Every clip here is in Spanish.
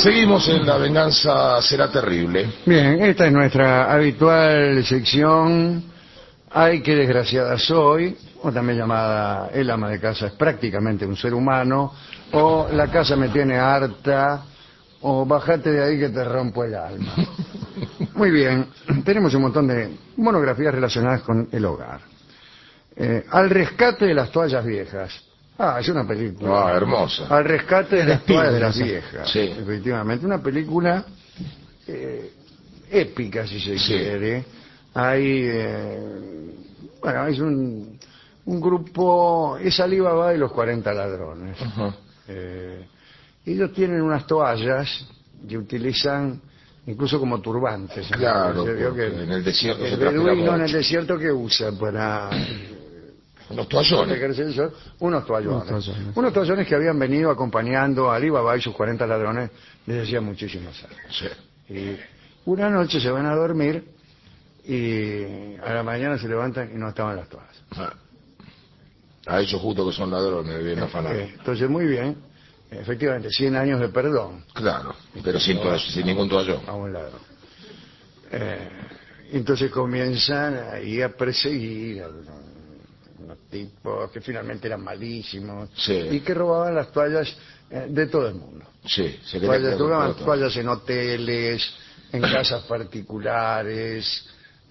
Seguimos en La venganza será terrible. Bien, esta es nuestra habitual sección. Ay, qué desgraciada soy, o también llamada El ama de casa es prácticamente un ser humano, o La casa me tiene harta, o bájate de ahí que te rompo el alma. Muy bien, tenemos un montón de monografías relacionadas con el hogar. Al rescate de las toallas viejas. Ah, es una película. Ah, hermosa. Al rescate de las toallas de las viejas. Sí. Efectivamente, una película épica, si se quiere. Hay, bueno, es un grupo, es Alibaba y los 40 ladrones. Ellos tienen unas toallas que utilizan incluso como turbantes. Claro, Que en el desierto el se transpira beduino en el mucho. desierto que usa para Unos toallones. ejercer el sol, unos toallones. Unos toallones que habían venido acompañando a Alibaba y sus 40 ladrones desde hacía muchísimos años. Sí. Y una noche se van a dormir y a la mañana se levantan y no estaban las toallas. A ellos justo que son ladrones, bien afanados. Entonces, muy bien, efectivamente, 100 años de perdón. Claro, pero sin ningún toallón. A un lado. Entonces comienzan ahí a perseguir a unos tipos que finalmente eran malísimos y que robaban las toallas de todo el mundo. Sí, robaban toallas en hoteles, en casas particulares,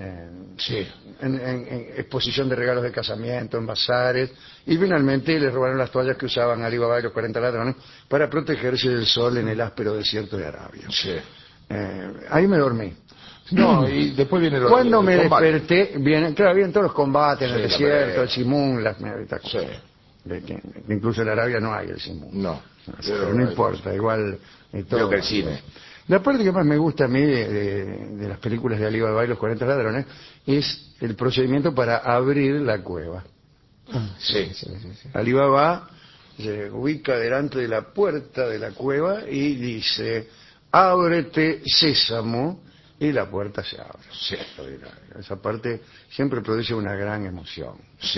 en exposición de regalos de casamiento, en bazares, y finalmente les robaron las toallas que usaban Alibaba y los 40 ladrones para protegerse del sol en el áspero desierto de Arabia. Ahí me dormí. No, y después viene Cuando me desperté, vienen todos los combates en el desierto, el simún, incluso en Arabia no hay el simún. No, pero no importa, igual creo que el cine. La parte que más me gusta a mí de las películas de Alibaba y los 40 ladrones es el procedimiento para abrir la cueva. Alibaba se ubica delante de la puerta de la cueva y dice: ábrete, sésamo, y la puerta se abre. Esa parte siempre produce una gran emoción.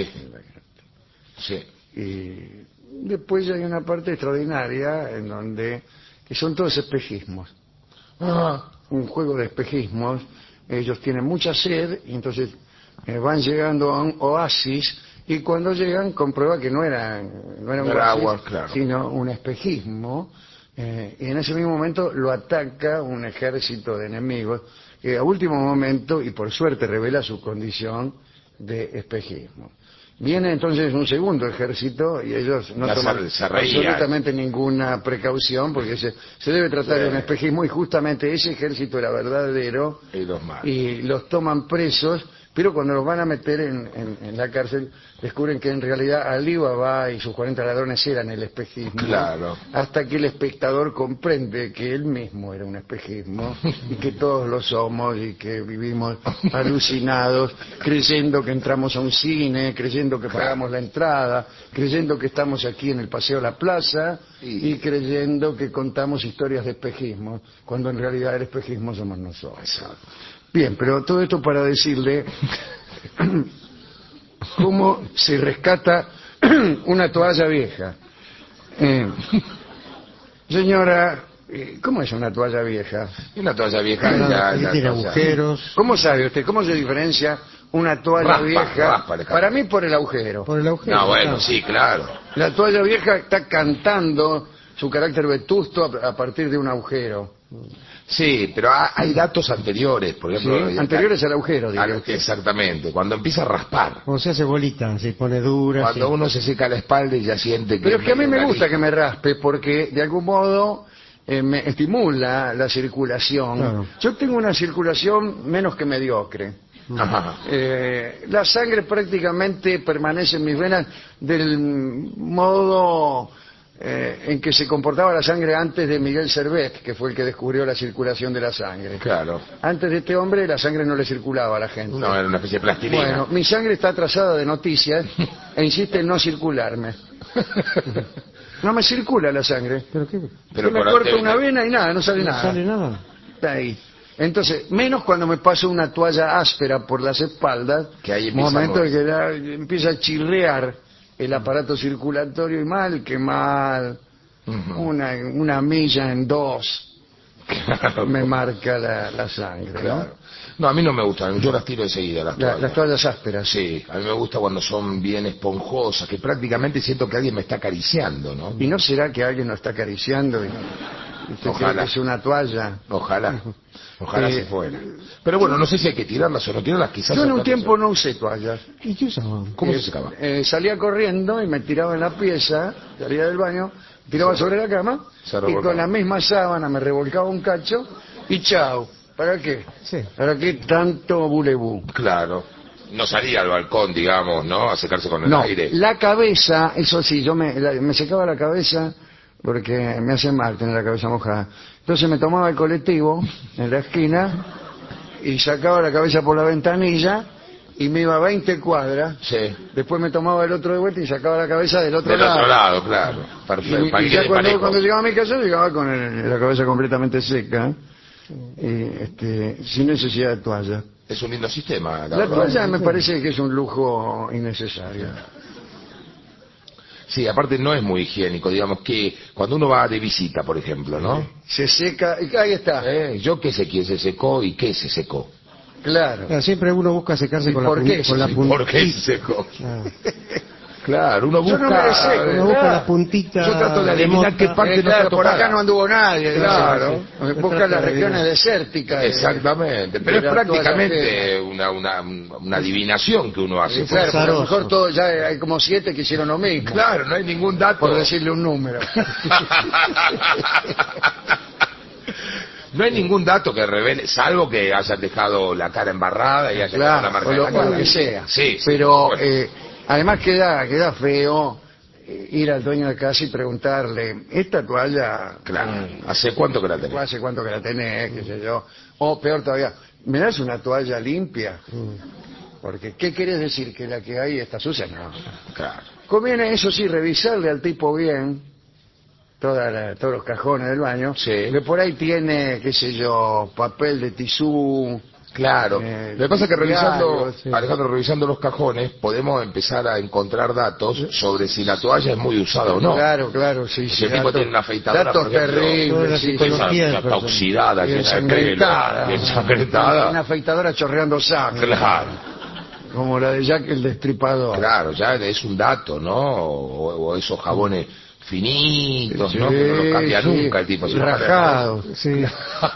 Y después hay una parte extraordinaria en donde que son todos espejismos. Un juego de espejismos. Ellos tienen mucha sed y entonces van llegando a un oasis, y cuando llegan comprueba que no era un oasis, agua, sino un espejismo. Y en ese mismo momento lo ataca un ejército de enemigos que a último momento, y por suerte, revela su condición de espejismo. Viene entonces un segundo ejército y ellos no toman absolutamente ninguna precaución porque se debe tratar de un espejismo, y justamente ese ejército era verdadero y los toman presos, pero cuando los van a meter en la cárcel descubren que en realidad Alibaba y sus 40 ladrones eran el espejismo, hasta que el espectador comprende que él mismo era un espejismo y que todos lo somos y que vivimos alucinados, creyendo que entramos a un cine, creyendo que pagamos la entrada, creyendo que estamos aquí en el Paseo de la Plaza y creyendo que contamos historias de espejismo, cuando en realidad el espejismo somos nosotros. Bien, pero todo esto para decirle cómo se rescata una toalla vieja. Señora, ¿cómo es una toalla vieja? Una toalla vieja tiene agujeros. ¿Cómo sabe usted? ¿Cómo se diferencia una toalla vieja? Para mí, por el agujero. Por el agujero. No, bueno, sí, claro. La toalla vieja está cantando su carácter vetusto a partir de un agujero. Sí, pero hay datos anteriores, por ejemplo. Anteriores al agujero, exactamente, cuando empieza a raspar. O se hace bolita, se pone dura. Cuando uno se seca la espalda y ya siente que... Pero es que a mí me gusta que me raspe porque de algún modo me estimula la circulación. Claro. Yo tengo una circulación menos que mediocre. La sangre prácticamente permanece en mis venas del modo en que se comportaba la sangre antes de Miguel Servet, que fue el que descubrió la circulación de la sangre. Antes de este hombre la sangre no le circulaba a la gente. No, era una especie de plastilina. Bueno, mi sangre está atrasada de noticias e insiste en no circularme. No me circula la sangre. ¿Pero qué? Yo me corto una vena y nada, no sale nada. No sale nada. Está ahí. Entonces, menos cuando me paso una toalla áspera por las espaldas, que hay momento en que empieza a chirrear el aparato circulatorio y mal, una milla en dos Claro. me marca la sangre, Claro. No, a mí no me gustan, yo las tiro enseguida, las ¿no? toallas. Las toallas ásperas. Sí, a mí me gusta cuando son bien esponjosas, que prácticamente siento que alguien me está acariciando, ¿no? ¿Y no será que alguien nos está acariciando y usted cree Ojalá. que es una toalla? Ojalá. Ojalá Eh, se fuera. Pero bueno, no sé si hay que tirarlas o no tirarlas, quizás... Yo en un otra tiempo cosa. no usé toallas. ¿Y qué usaban? ¿Cómo se secaba? Salía corriendo y me tiraba en la pieza, salía del baño, tiraba sobre la cama Se y revolcaba. con la misma sábana me revolcaba un cacho y chao. ¿Para qué? Sí. ¿Para qué tanto bulebú? Claro. No salía al balcón, digamos, ¿no? A secarse con el No, aire. la cabeza, eso sí, yo me secaba la cabeza porque me hace mal tener la cabeza mojada. Entonces me tomaba el colectivo en la esquina y sacaba la cabeza por la ventanilla y me iba 20 cuadras. Sí. Después me tomaba el otro de vuelta y sacaba la cabeza del otro Del lado. otro lado, claro. Perfecto. Y Para que ya quede cuando parejo. llegaba a mi casa llegaba con la cabeza completamente seca, sin necesidad de toalla. Es un lindo sistema, la La verdad. toalla me parece que es un lujo innecesario. Sí, aparte no es muy higiénico, digamos que cuando uno va de visita, por ejemplo, ¿no? Se seca, y ahí está, Yo qué sé quién se secó y qué se secó. claro. Claro, siempre uno busca secarse ¿Y con por la, qué? con la Sí, puntita. ¿Por qué se secó? Claro. Claro, uno Yo busca... no me le seco, Uno busca la puntita. Yo trato de adivinar remota. qué parte no Claro, está por acá tocada. no anduvo nadie. Claro. dice. Busca las regiones desérticas. Exactamente, pero de es la toalla prácticamente una adivinación que uno hace. Sí, claro, porque a lo Azaroso. mejor todos, ya hay como 7 que hicieron lo mismo. Claro, no hay ningún dato. Por decirle un número. No hay ningún dato que revele, salvo que hayan dejado la cara embarrada y hayan dejado la Claro, marca o de lo, la o lo cara. que sea. Sí, sí, Pero bueno. además queda feo ir al dueño de casa y preguntarle, ¿esta toalla Claro. ¿Hace cuánto que la tenés? hace cuánto que la tenés? Qué sé yo. O peor todavía, ¿me das una toalla limpia? Porque, ¿qué querés decir? ¿Que la que hay está sucia? No. Claro. Conviene, eso sí, revisarle al tipo bien todos los cajones del baño, Sí. que por ahí tiene, qué sé yo, papel de tisú. Claro. Lo que pasa es que revisando, diarios, sí. Alejandro, revisando los cajones, podemos empezar a encontrar datos sobre si la toalla es muy usada o no. Claro, sí. Si el tipo tiene una afeitadora, datos por ejemplo, toda la terribles, sí, psicología Esa- del está personaje. oxidada, y llena de pelo, ensangrentada. y ensangrentada. Una afeitadora chorreando sangre. Claro, Como la de Jack el Destripador. claro, ya es un dato, ¿no? O esos jabones finitos, Sí, ¿no? Que no los cambia sí. nunca el tipo. sino Rajados. Sí.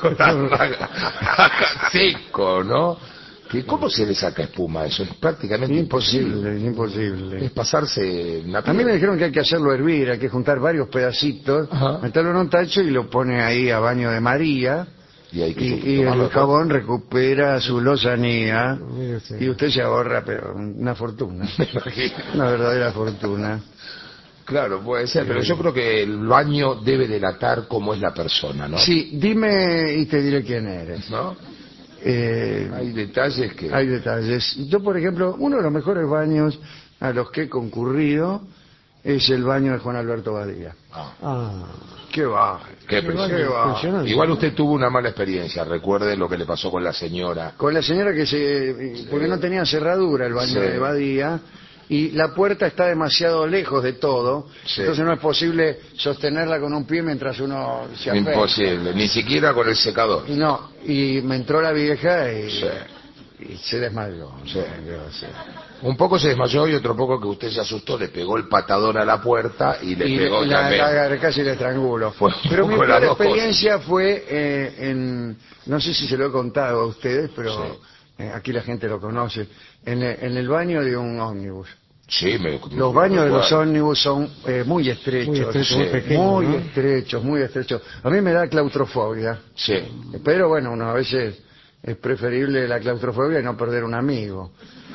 Seco, ¿no? ¿Cómo se le saca espuma a eso? Es prácticamente imposible. Imposible. Es pasarse una A mí me dijeron que hay que hacerlo hervir, hay que juntar varios pedacitos, Ajá. meterlo en un tacho y lo pone ahí a baño de María. Y hay que Y tomarlo el jabón recupera su lozanía Mire usted. y usted se ahorra pero una fortuna, Me imagino. una verdadera fortuna. Claro, puede ser, pero yo creo que el baño debe delatar cómo es la persona, ¿no? Sí, dime y te diré quién eres. ¿No? Eh, Hay detalles que... hay detalles. Yo, por ejemplo, uno de los mejores baños a los que he concurrido es el baño de Juan Alberto Badía. Ah, Ah, ¿Qué va? qué baño impresionante. impresionante. Igual usted tuvo una mala experiencia, recuerde lo que le pasó con la señora. Con la señora porque no tenía cerradura el baño Sí. de Badía y la puerta está demasiado lejos de todo, Sí. entonces no es posible sostenerla con un pie mientras uno se afeita. Imposible, ni siquiera con el secador. Y no, y me entró la vieja y, Sí. y se desmayó. Sí. Un poco se desmayó y otro poco que usted se asustó, le pegó el patadón a la puerta y le Y pegó la también. agarré, casi la estrangulo. Fue un Pero mi poco peor las dos experiencia fue no sé si se lo he contado a ustedes, pero Sí. aquí la gente lo conoce, en el baño de un ómnibus. Sí, Los baños de los recuerdo. ómnibus son muy estrechos, Muy estrechos, Sí. muy pequeños, muy ¿no? estrechos, muy estrechos. A mí me da claustrofobia, Sí. pero bueno, uno a veces es preferible la claustrofobia y no perder un amigo.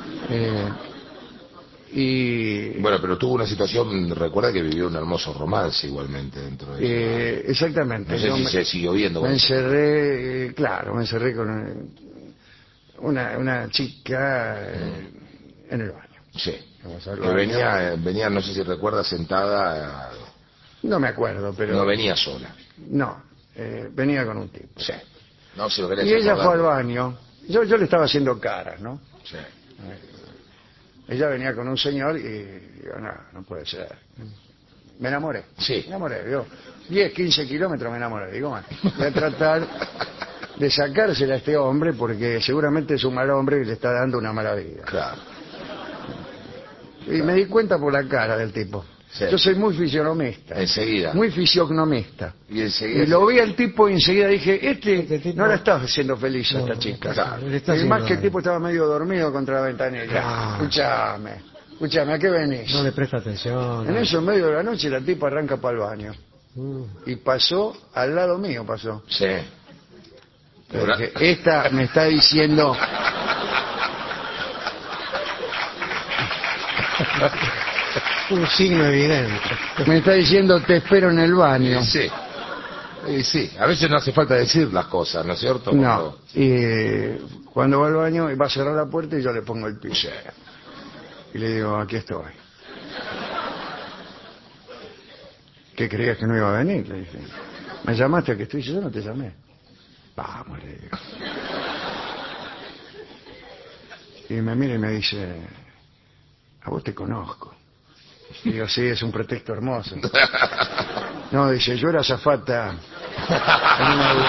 Y Bueno, pero tuvo una situación, recuerda que vivió un hermoso romance igualmente dentro de eso. exactamente. No sé yo si se siguió viendo. me con- encerré, claro, me encerré con una chica en el baño. Sí. Vamos al Que baño. venía, no sé si recuerda, sentada, No me acuerdo, pero no venía sola. no, venía con un tipo. Sí. No, si lo querés Y ella acordar. fue al baño. Yo le estaba haciendo caras, ¿no? Sí. Ella venía con un señor y digo, no puede ser. me enamoré. Sí. Me enamoré, yo 10, 15 kilómetros me enamoré. Digo, bueno, voy a tratar de sacársela a este hombre porque seguramente es un mal hombre y le está dando una mala vida. Claro. Y me di cuenta por la cara del tipo. Sí. Yo soy muy fisionomista. Enseguida. Muy fisionomista. Y enseguida. Y lo vi al tipo y enseguida dije, este tipo- no la está haciendo feliz a esta chica. Claro. Le está Y más haciendo que el daño. tipo estaba medio dormido contra la ventanilla. Claro. Escúchame, ¿a qué venís? No le presta atención. En eso, en medio de la noche, la tipa arranca para el baño. Y pasó, al lado mío pasó. Sí. Yo dije, esta me está diciendo... Un signo evidente. Me está diciendo, te espero en el baño. Sí. Sí, a veces no hace falta decir las cosas, ¿no es cierto? No. Y cuando va al baño, va a cerrar la puerta y yo le pongo el pie. Sí. Y le digo, aquí estoy. ¿Qué creías que no iba a venir? Le dije. ¿Me llamaste a que estoy? Yo no te llamé. Vamos, le digo. Y me mira y me dice, a vos te conozco. Y digo, sí, es un pretexto hermoso. No, dice, yo era azafata en un avión.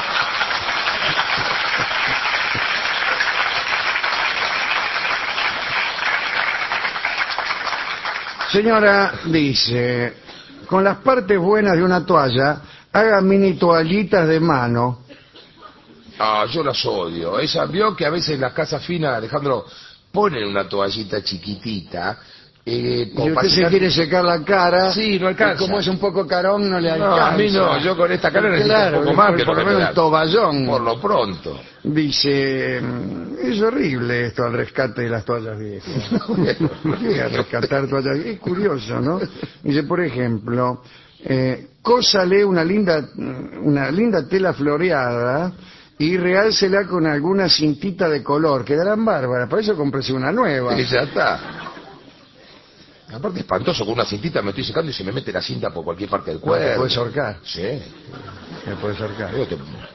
Señora, dice, con las partes buenas de una toalla, haga mini toallitas de mano. Ah, yo las odio. Esa, vio que a veces en las casas finas, Alejandro, ponen una toallita chiquitita. Y como para usted se secar- quiere secar la cara. Sí, no alcanza. Y como es un poco carón, no le No, alcanza. a mí no, yo con esta cara necesito Claro, un poco más que por lo lo que me menos da. un toballón. Por lo pronto. Dice, es horrible esto al rescate de las toallas viejas. ¿Qué? A rescatar toallas viejas. Es curioso, ¿no? Dice, por ejemplo, cósale una linda tela floreada y realcela con alguna cintita de color. Quedarán bárbaras. Para eso cómprese una nueva. Y ya está. Aparte espantoso, con una cintita me estoy secando y se me mete la cinta por cualquier parte del Te cuerpo. puedes ahorcar. Sí. Te puedes ahorcar. Digo,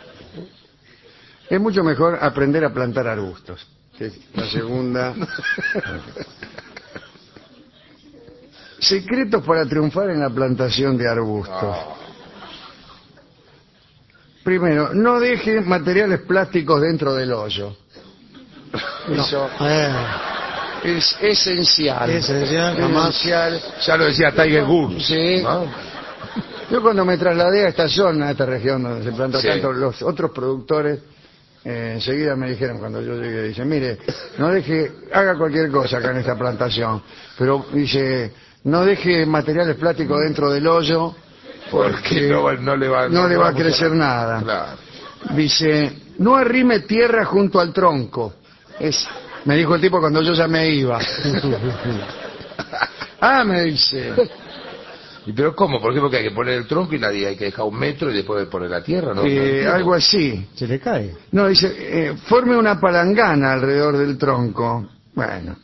Es mucho mejor aprender a plantar arbustos. Que es la segunda. Secretos para triunfar en la plantación de arbustos. Primero, no deje materiales plásticos dentro del hoyo. Eso es esencial. Esencial, jamás. Esencial. ya lo decía Tiger Woods. Sí. ¿no? Yo cuando me trasladé a esta zona, a esta región donde se planta Sí. tanto, los otros productores enseguida me dijeron cuando yo llegué, dice, mire, no deje, haga cualquier cosa acá en esta plantación, pero dice, no deje materiales plásticos dentro del hoyo Porque no le va a crecer nada. Claro. Dice, no arrime tierra junto al tronco. Me dijo el tipo cuando yo ya me iba. Me dice. ¿Y pero cómo? ¿Por qué? Porque hay que poner el tronco y nadie hay que dejar 1 metro y después poner la tierra, ¿no? Algo así. Se le cae. No, dice, forme una palangana alrededor del tronco. Bueno.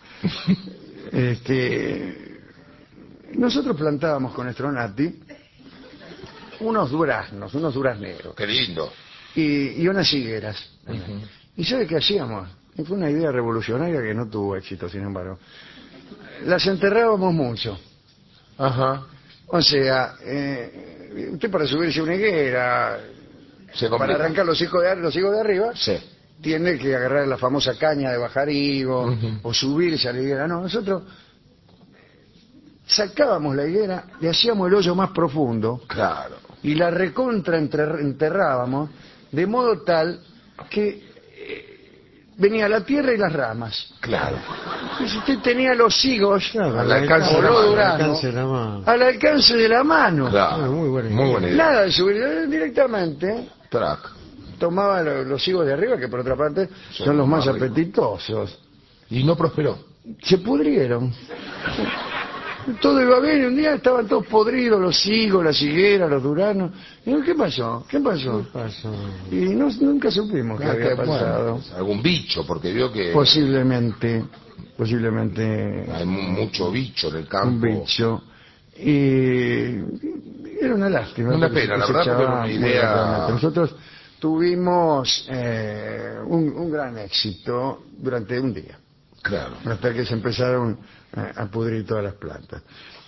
Nosotros plantábamos con Estronati unos duraznos, unos durazneros. Qué lindo. Y unas higueras. ¿Y sabe qué hacíamos? Y fue una idea revolucionaria que no tuvo éxito, sin embargo. Las enterrábamos mucho. Ajá. O sea, usted para subirse a una higuera, Se para complica. arrancar los higos de arriba, Sí. tiene que agarrar la famosa caña de bajar higo, o subirse a la higuera. No, nosotros sacábamos la higuera, le hacíamos el hoyo más profundo, Claro. y la recontra enterrábamos, de modo tal que venía la tierra y las ramas. Claro. Y si usted tenía los higos Claro, Al alcance de la o los mano. duraznos, alcance de la mano. al alcance de la mano. Claro. muy buena idea. Muy buena idea. Nada de subir directamente. Track. Tomaba los higos de arriba, que por otra parte son los más más ricos. apetitosos. Y no prosperó. Se pudrieron. Todo iba bien, y un día estaban todos podridos, los higos, las higueras, los duraznos. Y digo, ¿qué pasó? ¿Qué pasó? Pasó. Y nunca supimos qué había pasado. Bueno, algún bicho, porque vio que Posiblemente hay mucho bicho en el campo. un bicho. Y era una lástima. Una porque pena, se la verdad, porque era cosechaba una muy idea- rápidamente. Nosotros tuvimos un gran éxito durante un día, Claro. hasta que se empezaron a pudrir todas las plantas.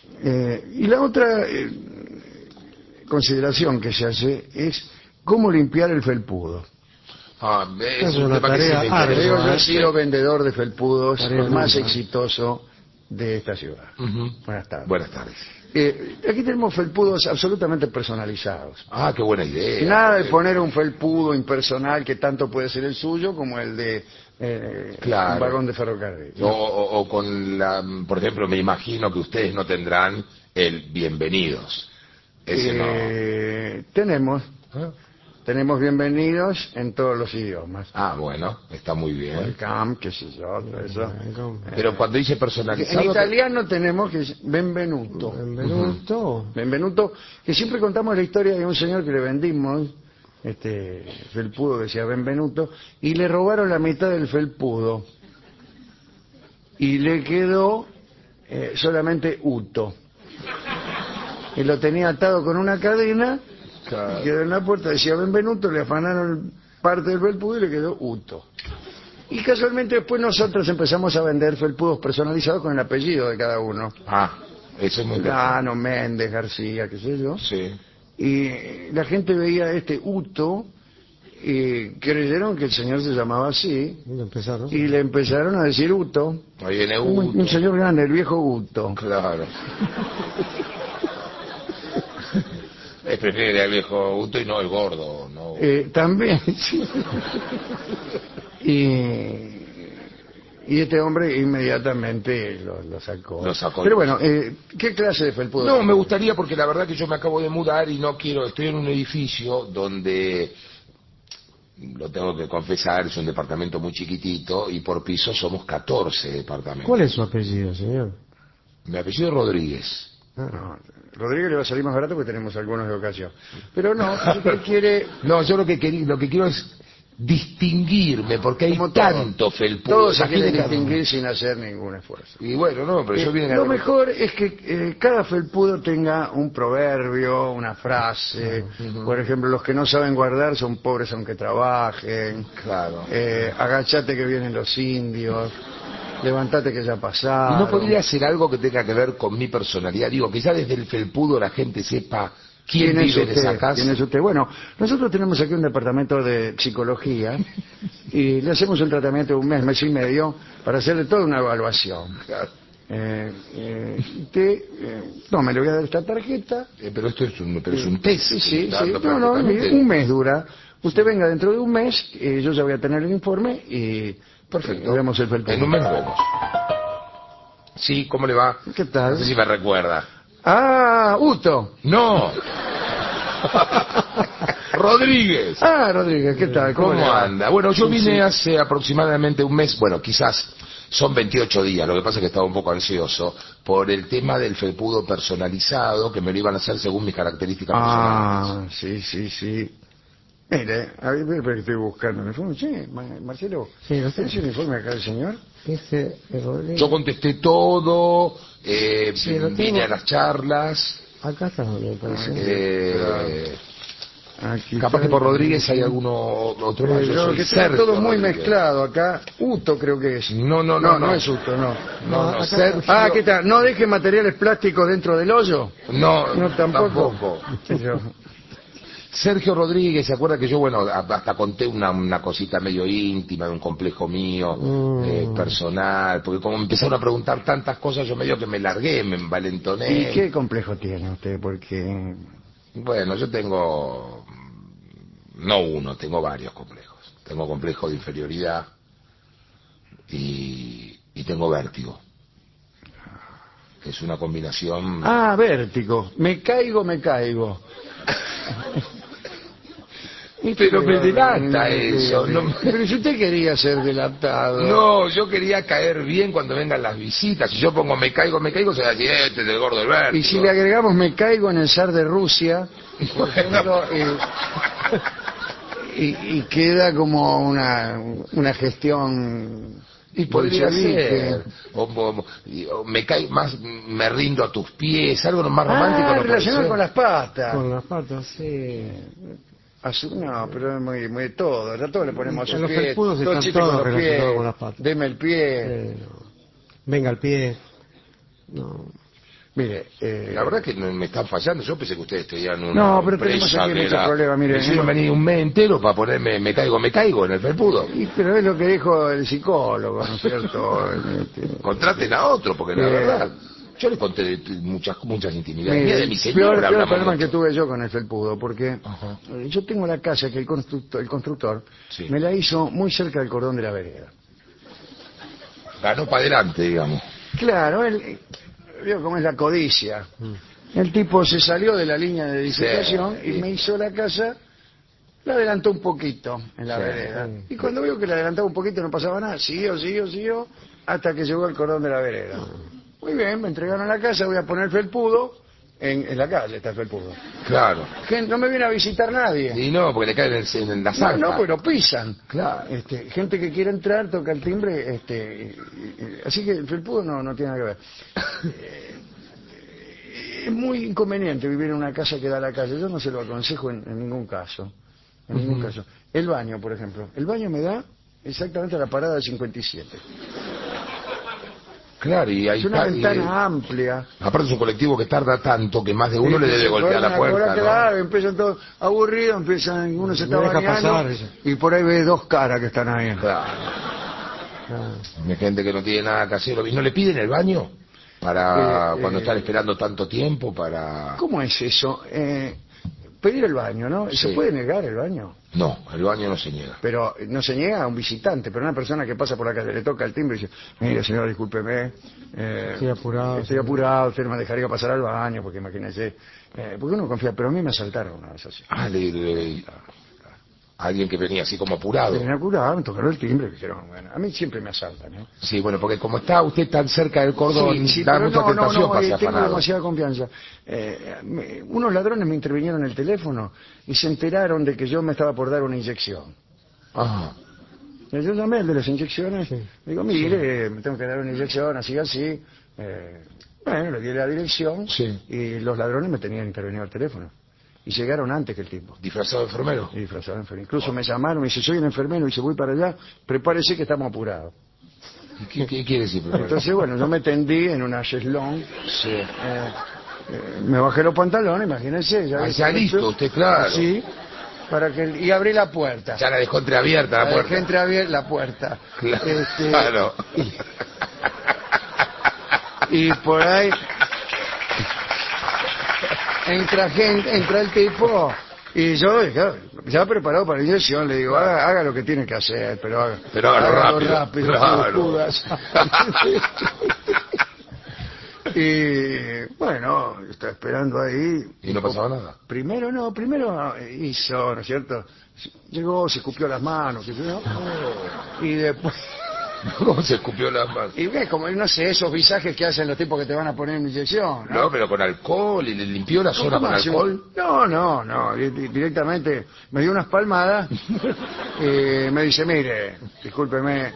Y la otra consideración que se hace es cómo limpiar el felpudo. Es una tarea ardua, Yo he sido vendedor de felpudos, Tarea el más dura. exitoso de esta ciudad. Ujú. Buenas tardes. Buenas tardes. Aquí tenemos felpudos absolutamente personalizados. Qué buena idea. Nada de poner un felpudo impersonal que tanto puede ser el suyo como el de Claro. un vagón de ferrocarril. O con por ejemplo, me imagino que ustedes no tendrán el bienvenidos. Ese no. Tenemos bienvenidos en todos los idiomas. Bueno, está muy bien. Welcome, qué sé yo, todo eso. Pero cuando dice En personalizado... italiano tenemos que es benvenuto. Benvenuto. Benvenuto, que siempre contamos la historia de un señor que le vendimos felpudo que decía benvenuto y le robaron la mitad del felpudo y le quedó solamente uto. Y lo tenía atado con una cadena. Claro. Y quedó en la puerta, decía benvenuto, le afanaron parte del felpudo y le quedó uto. Y casualmente después nosotros empezamos a vender felpudos personalizados con el apellido de cada uno. Eso es muy Fulano, Méndez, García, qué sé yo. Sí. Y la gente veía este uto y creyeron que el señor se llamaba así y le empezaron a decir uto. Ahí viene Un señor grande, el viejo uto. Claro. Es preferible al viejo Uto y no el gordo, ¿no? También, sí. Y este hombre inmediatamente lo sacó. Lo sacó. Pero bueno, ¿qué clase de felpudo? No, me gustaría porque la verdad que yo me acabo de mudar y no quiero, estoy en un edificio donde, lo tengo que confesar, es un departamento muy chiquitito y por piso somos 14 departamentos. ¿Cuál es su apellido, señor? Mi apellido es Rodríguez. No, Rodrigo le va a salir más barato porque tenemos algunos de ocasión. Pero no, si usted quiere... No, yo lo que quiero es distinguirme porque hay Como tanto felpudo. Todos se quieren Imagínate, distinguir sin hacer ningún esfuerzo. Y bueno, no, pero yo vine a... Lo mejor es que cada felpudo tenga un proverbio, una frase. Por ejemplo, los que no saben guardar son pobres aunque trabajen. Claro. Agachate que vienen los indios. Levantate que ya pasaron. ¿Y no podría hacer algo que tenga que ver con mi personalidad? Digo, que ya desde el felpudo la gente sepa quién vive en esa casa. ¿Quién es usted? Bueno, nosotros tenemos aquí un departamento de psicología y le hacemos un tratamiento de un mes y medio para hacerle toda una evaluación. No, me le voy a dar esta tarjeta. Pero esto es un test. Sí. No, un mes dura. Usted venga dentro de un mes, yo ya voy a tener el informe y... Perfecto. Vemos el felpudo. En un mes vemos. Sí, ¿cómo le va? ¿Qué tal? No sé si me recuerda. Uto. ¡No! Rodríguez. Rodríguez, ¿qué tal? ¿Cómo le ¿Cómo va? anda? Bueno, yo vine hace aproximadamente un mes, bueno, quizás son 28 días, lo que pasa es que estaba un poco ansioso por el tema del felpudo personalizado, que me lo iban a hacer según mis características personales. Sí. Mire, a ver, pero estoy buscando el informe. Sí, Marcelo, Sí, no sé. ¿es el informe acá del señor? Ese es Rodríguez. Yo contesté todo, Sí, lo tengo. vine a las charlas, Acá está, me parece. Aquí capaz está. que por Rodríguez hay alguno otro más. Yo soy Que está Sergio todo muy Rodríguez. mezclado acá. Uto creo que es. No es Uto, no. No, acá Sergio. ¿Qué tal? ¿No deje materiales plásticos dentro del hoyo? No, tampoco. Yo. Sergio Rodríguez, ¿se acuerda que yo, bueno, hasta conté una cosita medio íntima de un complejo mío, personal, porque como me empezaron a preguntar tantas cosas, yo medio que me largué, me envalentoné. ¿Y qué complejo tiene usted? Porque... Bueno, yo tengo, no uno, tengo varios complejos. Tengo complejo de inferioridad y tengo vértigo. Es una combinación... vértigo. Me caigo. Pero me delata eso. No, pero si usted quería ser delatado. no, yo quería caer bien cuando vengan las visitas. Si yo pongo me caigo, se va a decir, este del gordo del vértigo. Y si le agregamos me caigo en el zar de Rusia, por ejemplo, y queda como una gestión... Y podría bolchevique. ser. O me caigo más, me rindo a tus pies, algo más romántico. ¿No puede relacionado ser? con las patas. Con las patas, sí. No, pero es muy todo. A todo le ponemos En sus los pies. felpudos Todo están chiste con todos los relacionados pies. con las patas. Deme el pie. Venga al pie. No. Mire, La verdad que me están fallando. Yo pensé que ustedes tenían una no, pero tenemos empresa aquí que muchos era... problemas, mire. Me hicieron venir un mes entero para ponerme me caigo en el felpudo. Pero es lo que dijo el psicólogo, ¿no es cierto? Contraten a otro, porque la verdad... Yo les conté de muchas intimidades. Mire, Mira, de mi señora peor hablamos problema mucho. que tuve yo con el felpudo, porque Ajá. yo tengo la casa que el constructor Sí. me la hizo muy cerca del cordón de la vereda. Ganó para adelante, digamos. Claro, él, veo cómo es la codicia. El tipo se salió de la línea de edificación Sí. y me hizo la casa, la adelantó un poquito en la Sí. vereda. Y cuando veo que la adelantaba un poquito no pasaba nada, siguió, hasta que llegó al cordón de la vereda. Muy bien, me entregaron la casa, voy a poner felpudo, en la calle está el felpudo. Claro. No me viene a visitar nadie. Y no, porque le caen en la No, zanja. no, pues lo pisan. Claro. Gente que quiere entrar, toca el timbre, así que el felpudo no tiene nada que ver. Es muy inconveniente vivir en una casa que da a la calle. Yo no se lo aconsejo en ningún caso. En ningún caso. El baño, por ejemplo. El baño me da exactamente a la parada de 57. Claro, y ahí Es una está, ventana amplia. Aparte es un colectivo que tarda tanto que más de uno le debe golpear la puerta, ¿no? Claro, empiezan todos aburridos, uno se está deja bañando pasar, eso. y por ahí ve dos caras que están ahí. Claro. Hay gente que no tiene nada que hacer. ¿Y no le piden el baño? Para cuando están esperando tanto tiempo para... ¿Cómo es eso? Pedir el baño, ¿no? ¿Se Sí. puede negar el baño? No, el baño no se niega. Pero no se niega a un visitante, pero a una persona que pasa por la calle le toca el timbre y dice, mire señor, discúlpeme, Estoy apurado. estoy apurado, usted no me dejaría pasar al baño, porque imagínese, porque uno confía, pero a mí me asaltaron una vez así. Ah, alguien que venía así como apurado. Me apuraron, me tocaron el timbre, dijeron, bueno, a mí siempre me asaltan, ¿eh? Sí, bueno, porque como está usted tan cerca del cordón, Sí, da pero mucha tentación para ser tengo afanado. demasiada confianza. Unos ladrones me intervinieron en el teléfono y se enteraron de que yo me estaba por dar una inyección. Ajá. Y yo llamé al de las inyecciones, digo, mire, me tengo que dar una inyección, así. Bueno, le di la dirección Sí. y los ladrones me tenían intervenido al teléfono. Y llegaron antes que el tipo. ¿Disfrazado de enfermero? Y disfrazado de enfermero. Incluso me llamaron, me dice, soy el enfermero, y dice, voy para allá, prepárese que estamos apurados. ¿Y qué quiere decir? Entonces, bueno, yo me tendí en una cheslón, Sí. me bajé los pantalones, imagínense. Ya listo, usted, claro. Sí, y abrí la puerta. Ya la dejó entreabierta la puerta. Dejé entreabierta la puerta. Claro. Y por ahí entra el tipo y yo ya preparado para la inyección le digo, haga lo que tiene que hacer, pero hágalo rápido, claro. Judas. Y bueno, estaba esperando ahí. ¿Y no pasaba nada? Primero hizo, ¿no es cierto? Llegó, se escupió las manos, qué sé yo. Y después... ¿Cómo se escupió las manos? Y ve, como no sé, esos visajes que hacen los tipos que te van a poner en inyección, ¿no? No, pero con alcohol, y le limpió la zona con alcohol. No, directamente me dio unas palmadas y me dice, mire, discúlpeme,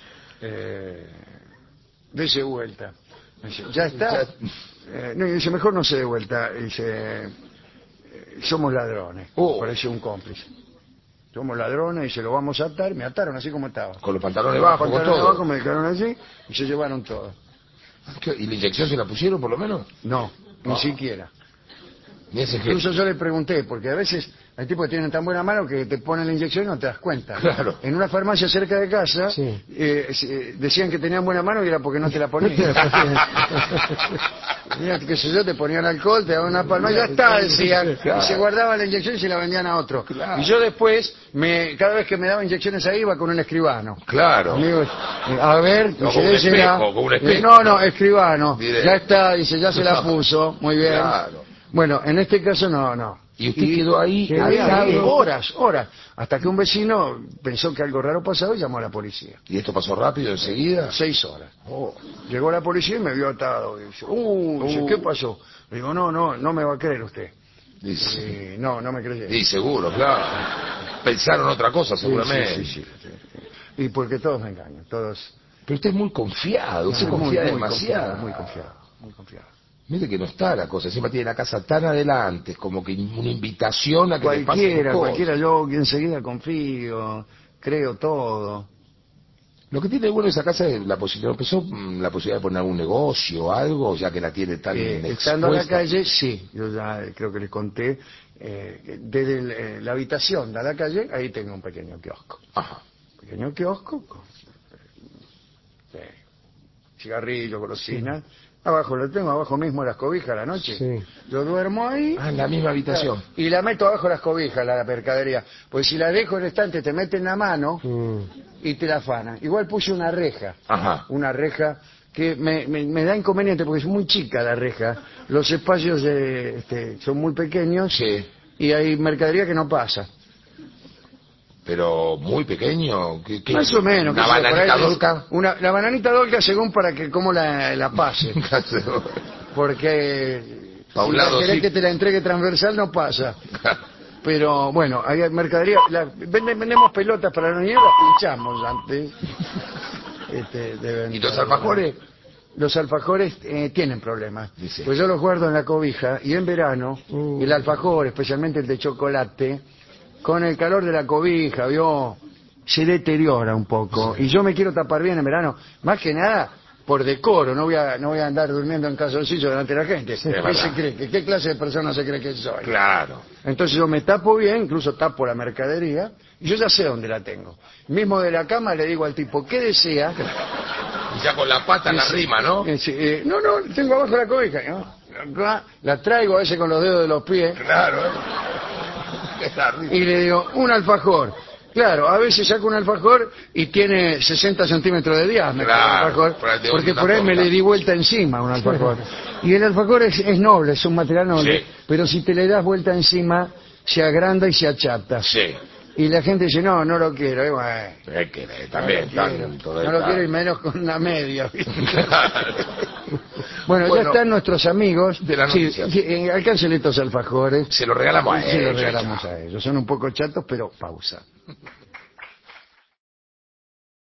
dése vuelta. Me dice, ¿ya está? No, y dice, mejor no se dé vuelta. Y dice, somos ladrones, pareció un cómplice. Somos ladrones y se lo vamos a atar. Me ataron así como estaba. Con los pantalones bajos, con todo. Abajo, me dejaron así y se llevaron todo. ¿Y la inyección se la pusieron por lo menos? No, ni siquiera. Ni ese Incluso yo le pregunté, porque a veces hay tipos que tienen tan buena mano que te ponen la inyección y no te das cuenta. Claro. En una farmacia cerca de casa decían que tenían buena mano y era porque no te la ponían. Mira, qué sé yo, te ponían alcohol, te daban una palma, ya está, decían. Claro. Y se guardaban la inyección y se la vendían a otro. Claro. Y yo después, cada vez que me daban inyecciones ahí, iba con un escribano. Claro. Amigos, a ver, No, dice, con un désela. espejo, con un espejo. No, escribano. Directo. Ya está, dice, ya se la puso, muy bien. Claro. Bueno, en este caso no. ¿Y usted quedó ahí? Horas, hasta que un vecino pensó que algo raro pasaba y llamó a la policía. ¿Y esto pasó rápido, enseguida? 6 horas. Llegó la policía y me vio atado. Y dice, dice, ¿qué pasó? Le digo, no me va a creer usted. Dice, No me creyó. sí, seguro, claro. Pensaron otra cosa, seguramente. Sí. Y porque todos me engañan, todos. Pero usted es muy confiado, usted Muy confía demasiado. Muy confiado. Mire que no está la cosa, encima tiene la casa tan adelante, es como que una invitación a que le pasen cosas. Cualquiera, yo enseguida confío, creo todo. Lo que tiene bueno esa casa es la posibilidad, la posibilidad de poner algún negocio o algo, ya que la tiene tan estando en la expuesta. calle, sí, yo ya creo que les conté, desde la habitación de la calle, ahí tengo un pequeño kiosco. Ajá. Pequeño kiosco con cigarrillos, golosinas. Abajo lo tengo, abajo mismo las cobijas a la noche. Sí. Yo duermo ahí. Ah, en la misma habitación. Y la meto abajo las cobijas, la mercadería. Pues si la dejo en el estante, te meten la mano y te la afanan. Igual puse una reja. Ajá. Una reja que me da inconveniente porque es muy chica la reja. Los espacios son muy pequeños. Sí. Y hay mercadería que no pasa. Pero muy pequeño. ¿Qué? Más o menos. ¿Una qué sé yo, por bananita ahí dolca? La bananita dolca según para que cómo la pase. Porque Pa' un si lado querés sí. que te la entregue transversal no pasa. Pero bueno, hay mercadería. Vendemos pelotas para los niños, las pinchamos antes. ¿Y los alfajores? Los alfajores tienen problemas. Dice. Pues yo los guardo en la cobija y en verano, el alfajor, especialmente el de chocolate, con el calor de la cobija, se deteriora un poco. Sí. Y yo me quiero tapar bien en verano, más que nada por decoro, no voy a andar durmiendo en calzoncillo delante de la gente. ¿Qué clase de persona se cree que soy? Claro. Entonces yo me tapo bien, incluso tapo la mercadería, y yo ya sé dónde la tengo. Mismo de la cama le digo al tipo, ¿qué desea? Y ya con la pata en la rima, ¿no? No, tengo abajo la cobija. ¿no? La traigo a veces con los dedos de los pies. Claro, Y le digo, un alfajor. Claro, a veces saco un alfajor y tiene 60 centímetros de diámetro. Claro, Alfajor, porque por ahí me le di vuelta encima a un alfajor. Y el alfajor es noble, es un material noble, Sí. pero si te le das vuelta encima, se agranda y se achata. Sí. Y la gente dice, no lo quiero. Y bueno, Es que también no lo quiero y menos con una media. Claro. Bueno, ya están nuestros amigos. De la noticia. Alcáncele estos alfajores. Se lo regalamos a Se ellos. los regalamos a ellos. Son un poco chatos, pero pausa.